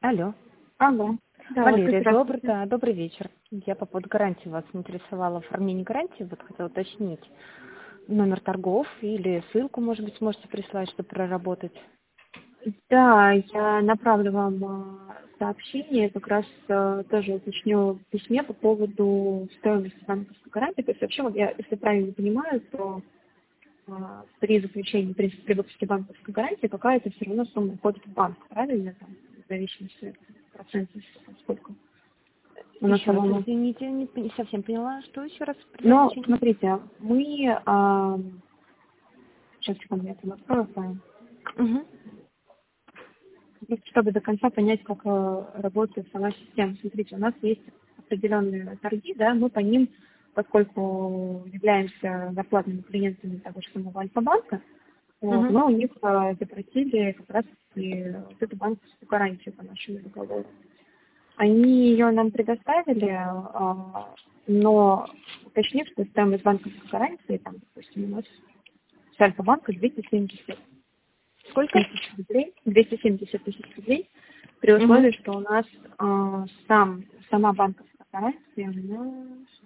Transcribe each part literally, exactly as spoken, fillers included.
Алло. Ага. Да, вот Валерия, как раз добрый, таки. да, добрый вечер. Я по поводу гарантии вас интересовала, оформление гарантии. Вот хотела уточнить номер торгов или ссылку, может быть, сможете прислать, чтобы проработать. Да, я направлю вам а, сообщение, как раз а, тоже уточню в письме по поводу стоимости банковской гарантии. То есть вообще, вот я, если правильно понимаю, то а, при заключении, при, при выпуске банковской гарантии какая-то все равно сумма уходит в банк, правильно? Там, в зависимости от процентов, сколько у нас, Еще раз, по-моему. извините, не, не совсем поняла, что еще раз при Но, заключении? смотрите, мы... А, сейчас, секунду, я это открою. Угу. Просто чтобы до конца понять, как э, работает сама система. Смотрите, у нас есть определенные торги, да, мы по ним, поскольку являемся зарплатными клиентами того же самого Альфа-банка, вот, Угу. мы у них э, запросили как раз и вот эту банковскую гарантию по нашему договору. Они ее нам предоставили, э, но уточнив, что стоимость банковской гарантии, там, допустим, у нас с Альфа-банка двести семьдесят Сколько? тысяч рублей, двести семьдесят тысяч рублей, при Угу. условии, что у нас э, сам, сама банковская гарантия, она...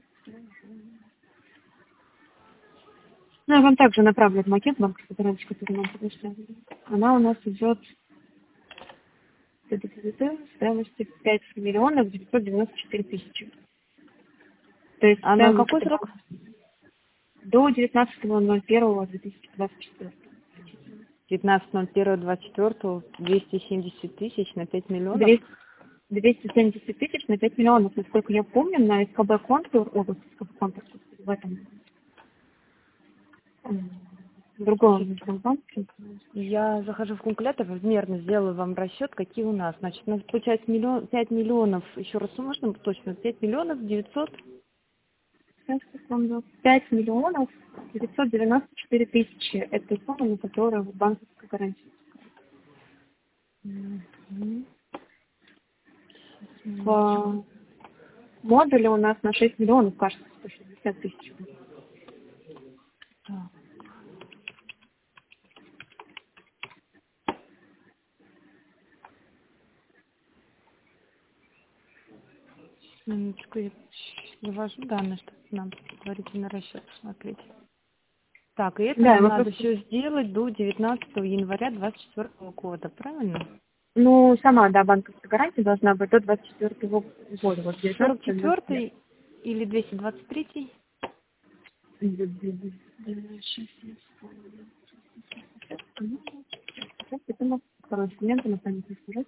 Ну, я вам также направлю макет банковской гарантии, который нам предоставили. Она у нас идет в стоимости пять миллионов девятьсот девяносто четыре тысячи. То есть А на стоимость какой этой срок? банковской до девятнадцатого ноль первого две тысячи двадцать четвёртого. девятнадцатого ноль первого двадцать четвёртого двести семьдесят тысяч на пять миллионов. двести семьдесят тысяч на пять миллионов, насколько я помню, на СКБ контур, область СКБ контур в этом м, в другом банке. Я захожу в калькулятор, размерно сделаю вам расчет, какие у нас. Значит, у нас получается миллион, пять миллионов, еще раз можно точно, пять миллионов девятьсот. Сейчас, секунду. пять миллионов девятьсот девяносто четыре тысячи. Это сумма, на которую банковская гарантия. Мгм. В модуле у нас на шесть миллионов, кажется, сто шестьдесят тысяч. Так, минуточку, я вывожу данные, чтобы нам предварительно расчет посмотреть. Так, и это Да, нам мы надо просто... все сделать до девятнадцатого января двадцать четвёртого года, правильно? Ну, сама, да, банковская гарантия должна быть до двадцать четвёртого года, вот сорок девятнадцатого ноль первого. четвёртый или двести двадцать третий? Сейчас я вспомню. Сейчас это у нас второй документ, на память не скажу.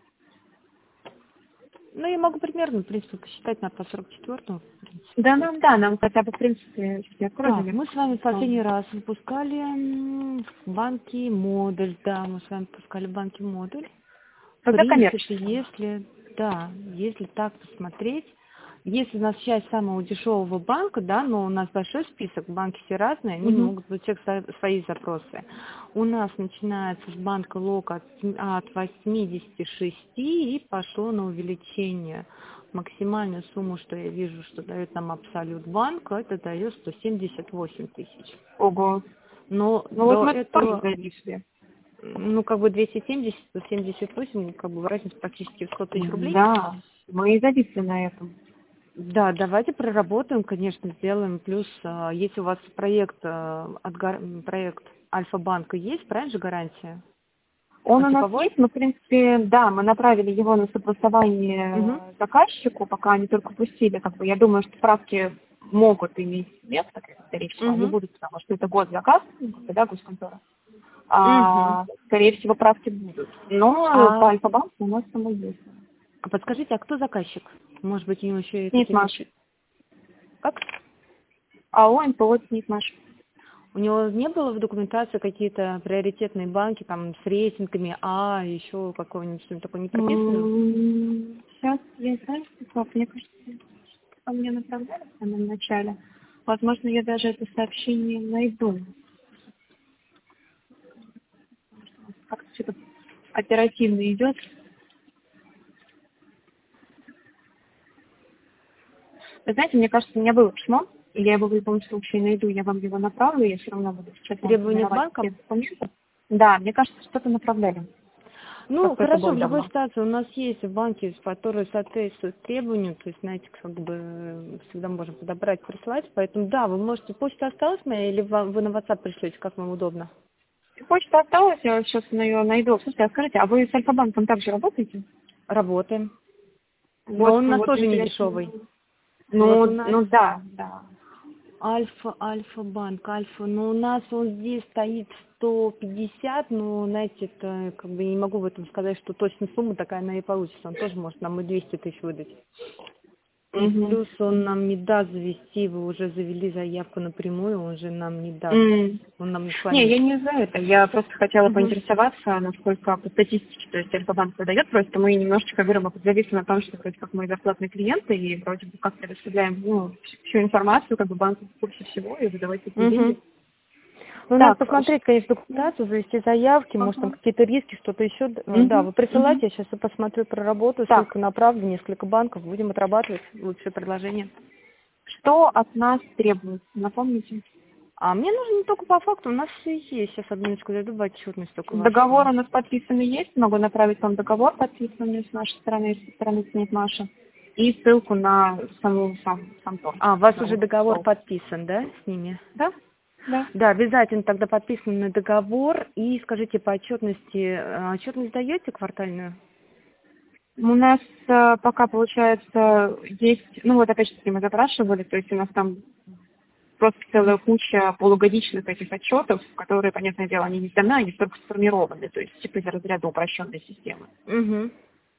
Ну, я могу примерно, в принципе, посчитать на по сорок четвёртому. В принципе, Да, будет. нам, да, нам хотя бы, в принципе, я Так, открою. мы с вами в последний раз выпускали м, в банке модуль, да, мы с вами выпускали в банке модуль. В Когда принципе, коммерческий. если, да, если так посмотреть, если у нас часть самого дешевого банка, да, но у нас большой список, банки все разные, они Угу. могут быть у всех со- свои запросы. У нас начинается с банка лок от, сем- от восьмидесяти шести и пошло на увеличение. Максимальную сумму, что я вижу, что дает нам Абсолют банк, это дает сто семьдесят восемь тысяч. Ого. Но Ну вот до мы тоже этого, зависли. ну, как бы двести семьдесят, сто семьдесят восемь, как бы разница практически в сто тысяч рублей. Да, мы и зависли на этом. Да, давайте проработаем, конечно, сделаем. Плюс, а, если у вас проект, а, от гар- проект Альфа-банка есть, правильно же гарантия? Он Он у нас типовой? есть, мы, в принципе, да, мы направили его на согласование Угу. заказчику, пока они только пустили, как бы, я думаю, что правки могут иметь место, скорее всего, они Угу. будут, потому что это год заказ, ну, как бы, да, госконтора. Угу. А, скорее всего, правки будут. Но по А, Альфа-банку у нас само есть. а подскажите, а кто заказчик? Может быть, у него еще и Снит какие-то... Маш. спе- Как? АО НПО Снит Маш. У него не было в документации какие-то приоритетные банки, там, с рейтингами А, еще какого-нибудь, что-нибудь такое не прописано? М, Сейчас я знаю, как мне кажется, что мне направляли в самом начале. Возможно, я даже это сообщение найду. Как-то что-то оперативно идет. Вы знаете, мне кажется, у меня было письмо, и я его в любом случае найду, я вам его направлю, я все равно буду сейчас вам Требования к формировать все банкам? документы. Да, мне кажется, что-то направляли. Ну, Как это хорошо, было в любой давно? ситуации у нас есть банки, которые соответствуют требованию, то есть, знаете, как бы всегда можем подобрать, прислать, поэтому да, вы можете, почта осталась моя или вам, вы на WhatsApp пришлете, как вам удобно? Почта осталась, я сейчас ее найду. Слушайте, а скажите, а вы с Альфа-банком также работаете? Работаем. Но Вот, он у нас вот тоже не интересно. дешевый. Вот у Ну, нас ну да, да. Альфа, Альфа-банк, Альфа, но у нас он здесь стоит сто пятьдесят, но, знаете, это как бы я не могу в этом сказать, что точно сумма такая она и получится. Он тоже может нам и двести тысяч выдать. И Угу. плюс он нам не даст завести, вы уже завели заявку напрямую, он же нам не даст. М. Он нам с Не, вами... я не за это. Я просто хотела Мгм. поинтересоваться, насколько по статистике, то есть Альфа-банк выдает, просто мы немножечко, говорю, мы зависим на том, что вроде как мы зарплатные клиенты, и вроде бы как предоставляем ну, всю информацию, как бы банку в курсе всего, и выдавать такие Мгм. деньги. Ну, надо Так, посмотреть, конечно, документацию, завести заявки, может, там ага. какие-то риски, что-то еще. Да, Мгм, вы мгм. присылайте, я сейчас посмотрю, проработаю, Так, ссылку направлю, несколько банков, будем отрабатывать лучшие предложения. что от нас требуется, напомните? А мне нужно не только по факту, у нас все есть. Сейчас одну минутку зайду в отчетность только вашу. Договор у нас подписанный есть, могу направить вам договор подписанный с нашей стороны, с стороны снять Маша, и ссылку на саму сам, сам торг. А, у вас на уже вот договор стол. подписан, да, с ними? Да? Да. Да, обязательно тогда подписанный договор. И скажите, по отчетности, э, отчетность даете квартальную? У нас э, пока, получается, есть, ну вот опять же мы запрашивали, то есть у нас там просто целая куча полугодичных этих отчетов, которые, понятное дело, они не сданы, они только сформированы, то есть типа из разряда упрощенной системы. Угу.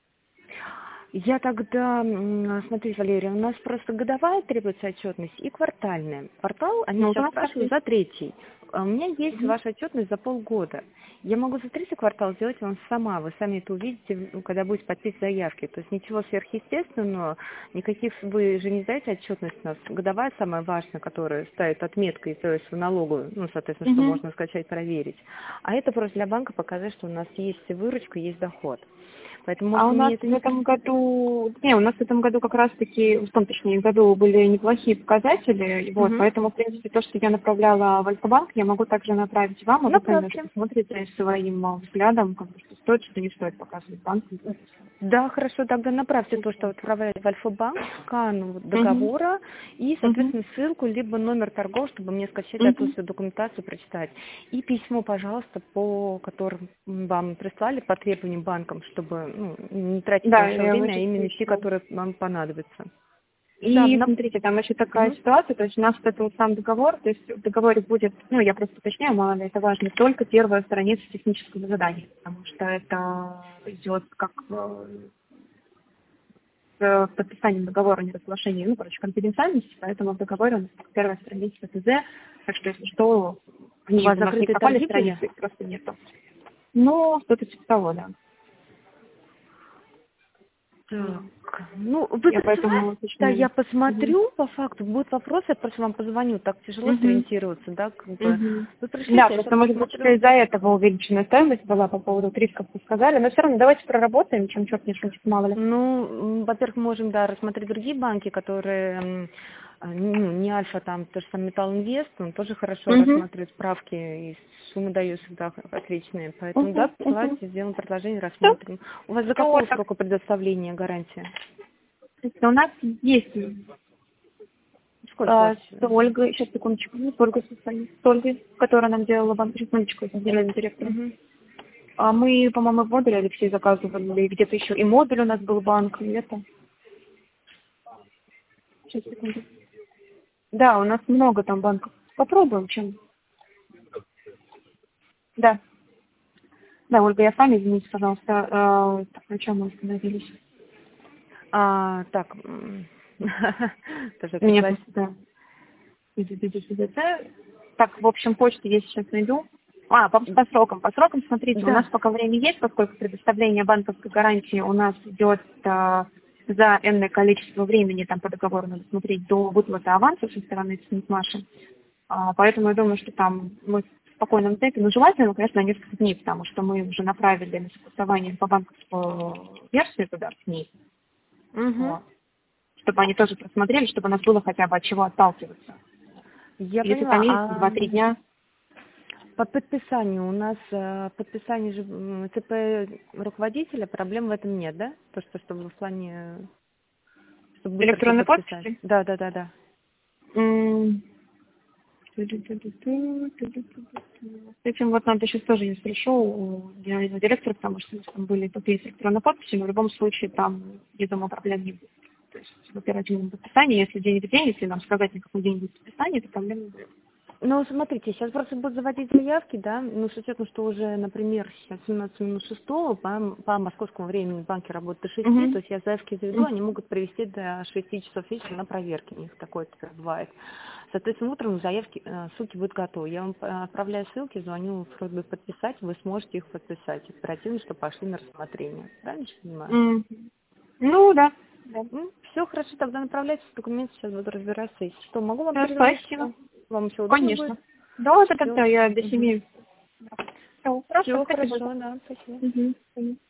Я тогда, м, смотрите, Валерия, у нас просто годовая требуется отчетность и квартальная. Квартал, они Ну, вот у сейчас нас так спрашивают есть. за третий. А у меня есть Мгм. ваша отчетность за полгода. Я могу за третий квартал сделать вам сама. Вы сами это увидите, ну, когда будете подписывать заявки. То есть ничего сверхъестественного, никаких вы же не сдаете отчетность у нас. Годовая самая важная, которая ставит отметкой, то есть в налоговую, ну, соответственно, что Мгм. можно скачать, проверить. А это просто для банка показать, что у нас есть выручка, есть доход. Поэтому, А может, у мне нас это в не... этом году, не, у нас в этом году как раз-таки, в том точнее году были неплохие показатели, и вот, Мгм. поэтому, в принципе, то, что я направляла в Альфа-банк, я могу также направить вам, а вы сами уже Направьте. посмотрите своим э, взглядом, как бы, что стоит, что не стоит показывать банку. Да, хорошо, тогда направьте то, что отправляет в Альфа-банк, скан вот Угу. договора и, Угу. соответственно, ссылку, либо номер торгов, чтобы мне скачать оттуда Угу. всю документацию, прочитать. И письмо, пожалуйста, по которым вам прислали, по требованиям банкам, чтобы ну, не тратить Да, ваше я его время, а сейчас именно те, пришлю. которые вам понадобятся. Да, И на... смотрите, там еще такая Мгм. ситуация, то есть у нас вот этот вот сам договор, то есть в договоре будет, ну я просто уточняю, мало ли это важно, только первая страница технического задания, потому что это идет как э, с подписанием договора о неразглашении, ну, короче, конфиденциальности, поэтому в договоре у нас только первая страница ТЗ, так что если что, У они вас у нас не закрытые пропали торги были? страницы, их просто нету. Ну, что-то типа того, да. Так, ну, вы Я присылайте, поэтому да, я уточняю. Угу. посмотрю, по факту, будут вопросы, я просто вам позвоню, так тяжело Угу. сориентироваться, да, как бы, Мгм. вы Да, пришлите, я сейчас просто, может быть, посмотрю. из-за этого увеличенная стоимость была по поводу рисков, вы сказали. Но все равно давайте проработаем, чем черт не шутит, мало ли. Ну, м, во-первых, можем, да, рассмотреть другие банки, которые, м, а, ну, не Альфа, там, то же самое Металл Инвест, он тоже хорошо Угу. рассматривает справки, и суммы дают всегда отличные, поэтому, да, Угу. Угу. посылайте, сделаем предложение, Все, рассмотрим. У вас до все вот какого так. срока предоставления гарантия? У нас есть Сколько у вас? э, с Ольгой, сейчас секундочку, с Ольгой, с Ольгой, которая нам делала банк, секундочку, с генеральным директором. Угу. А мы, по-моему, в модуле Алексей заказывали, и где-то еще и модуль у нас был банк, и это. Сейчас, секунду. Да, у нас много там банков. Попробуем, чем. Да. Да, Ольга, я с вами, извините, пожалуйста. Э, так, на чем мы остановились? А, так, м, тоже Меня отвлеклась. просто, да. Д-д-д-д-д-д. Так, в общем, почту я сейчас найду. А, по, по срокам. По срокам, смотрите, у нас Да. пока время есть, поскольку предоставление банковской гарантии у нас идет а, за энное количество времени, там по договору надо смотреть, до выплаты аванса со стороны Синтмаши. А, поэтому я думаю, что там мы в спокойном темпе, но желательно, конечно, на несколько дней, потому что мы уже направили на согласование по банковскую версию туда, к ней. Угу. Вот. Чтобы они тоже просмотрели, чтобы у нас было хотя бы от чего отталкиваться. Я Если там поняла. есть А два-три дня. По подписанию у нас э, подписание же м, ЦП руководителя, проблем в этом нет, да? То, что чтобы в плане, чтобы быстро все Электронной подписать. подписи? Да, да, да, да. М, С этим вот надо сейчас тоже, если пришел у генерального директора, потому что у нас там были такие с электронной подписью, но в любом случае там, я думаю, проблем не будет. То есть в оперативном подписании, если день в день, если нам сказать, на какой день будет подписание, то проблем не будет. Ну, смотрите, сейчас просто будут заводить заявки, да, ну, с учетом, что уже, например, сейчас семнадцать минут шестого, по, по московскому времени банки работают до шести, Угу. то есть я заявки заведу, они могут провести до шести часов вечера на проверке, у них такое бывает. Соответственно, утром заявки, э, ссылки будут готовы. Я вам э, отправляю ссылки, звоню в просьбой подписать, вы сможете их подписать оперативно, чтобы пошли на рассмотрение. Правильно я понимаю? Мгм. Ну, да. Да. Ну, все хорошо, тогда направляйтесь, документы сейчас буду разбираться. Если что, могу вам Всё, перезвонить, спасибо. вам все удобно будет? Конечно. Да, да, да, Все. да, я до семи. Все, хорошо, Все спасибо. хорошо, да, спасибо. Мгм. Мгм.